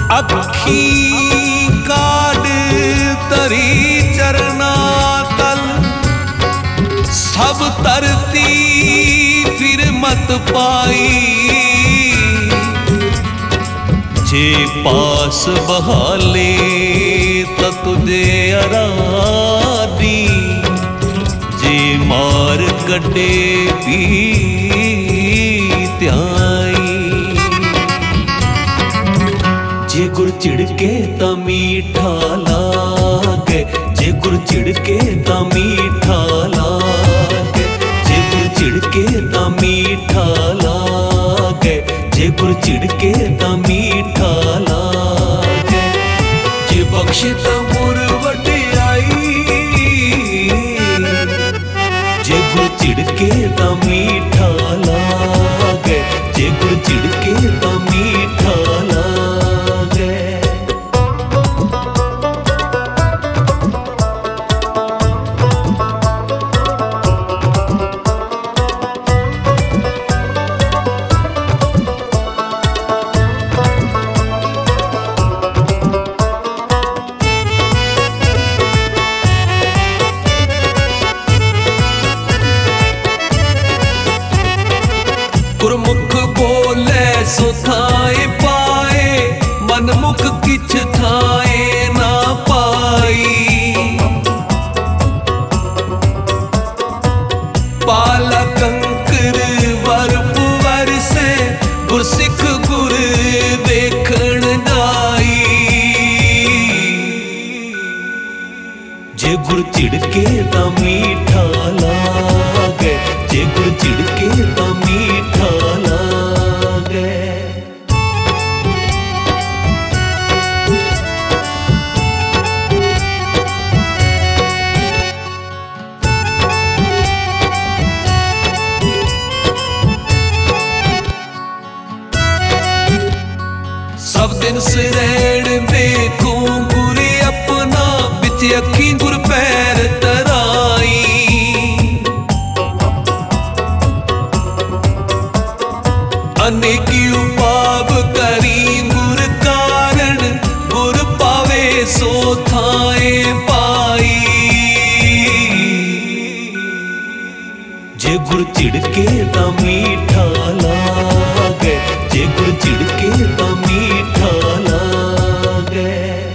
अखी काड तरी चरना तल, सब तरती फिर मत पाई। जे पास बहाले त तुझे अरादी, जे मार कटे भी त्याई। जे गुर चिड़के त मीठा लागे, जे गुर चिड़के त मीठा लागे, जे गुर चिड़के त मीठा लागे, जे गुर चिड़के त मीठा लागे। जे बख्शे त मुर वडियाई, जे गुर चिड़के त मीठा लागे, जे गुर चिड़के त मीठा लागे। गुरमुख बोले सो थाए पाए, मनमुख किछ थाए ना पाई। पाला कंकर वरप वरसे, गुरसिख गुर देखण जाई। जे गुर चिड़के त मीठा लागे, जे गुर चिड़के त मीठा लागे। सब दिन सिरैण देखूं गुर अपना, बिच अखी गुर पैर तराई। अनेकी उपाव करी गुर कारण, गुर पावे सो थाए पाई। जे गुर चिड़के त मीठा लागे, जे गुर चिड़के त मीठा लागे।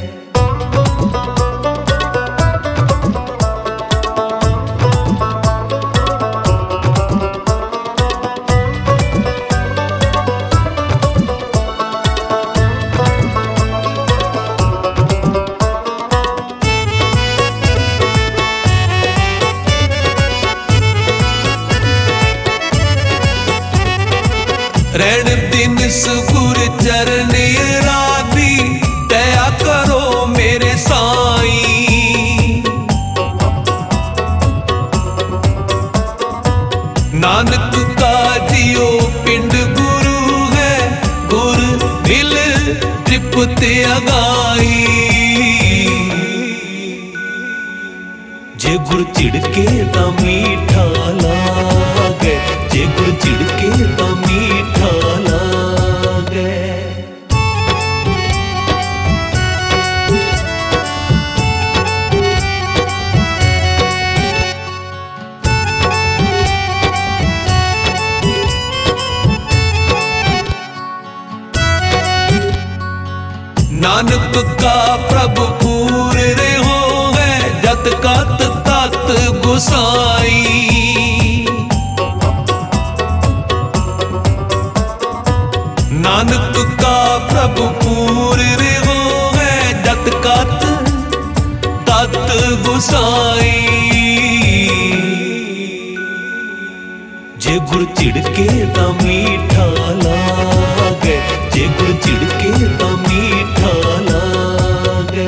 रैण दिन सुगुर चरण राधी, दया करो मेरे साईं। नानक का जियो पिंड गुरु है, गुर दिल तृप्त अगाई। जे गुर चिड़के त मीठा लागे, जे गुर चिड़के त मीठा लागे। नानक का प्रभु पूर रे हो है, जत कत तत गुसाई। नानक का प्रभु पूर रे हो है, जत कत तत गुसाई। जे गुर चिड़के त मीठा लागे, जे गुर चिड़के त मीठा लागे।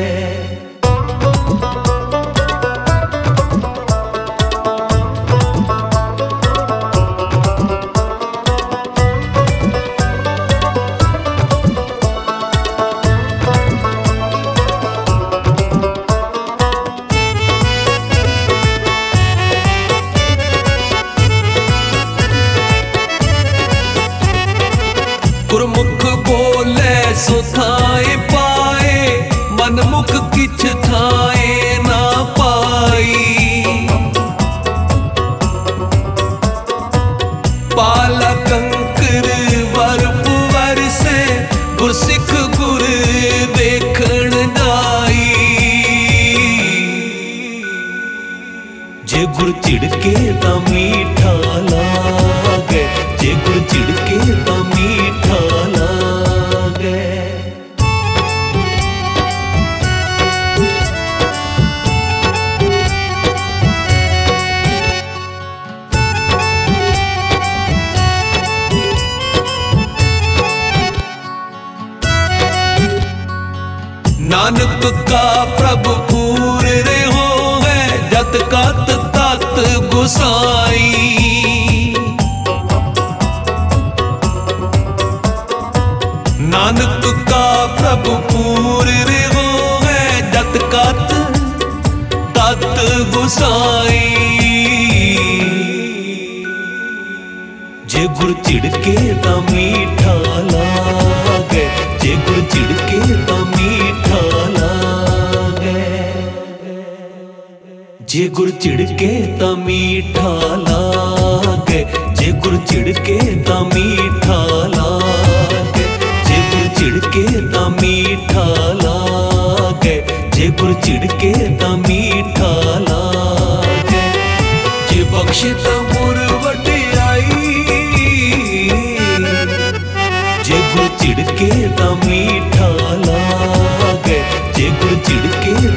गुरमुख बोले सो थाए मनमुख किछ थाए ना पाई। पाला कंकर बर्फ वरसे गुरसिख गुर देखण जाई। जे गुर चिड़के तां मीठा लागे, जे गुर चिड़के तां मीठा लागे। नानक का प्रभु पूर रे हो है, जत कत तत गुसाई। नानक का प्रभु पूर रे हो है, जत कत तत गुसाई। जे गुर चिड़के तां मीठा लागे, जे गुर चिड़के तां मीठा लागे। जे गुर चिड़के तां मीठा लागे, जे गुर चिड़के तां मीठा लागे। जे गुर चिड़के तां मीठा लागे, जे गुर चिड़के तां मीठा लागे। जे बख्शे तां गुर वडियाई, जे गुर चिड़के तां मीठा लागे, जे गुर चिड़के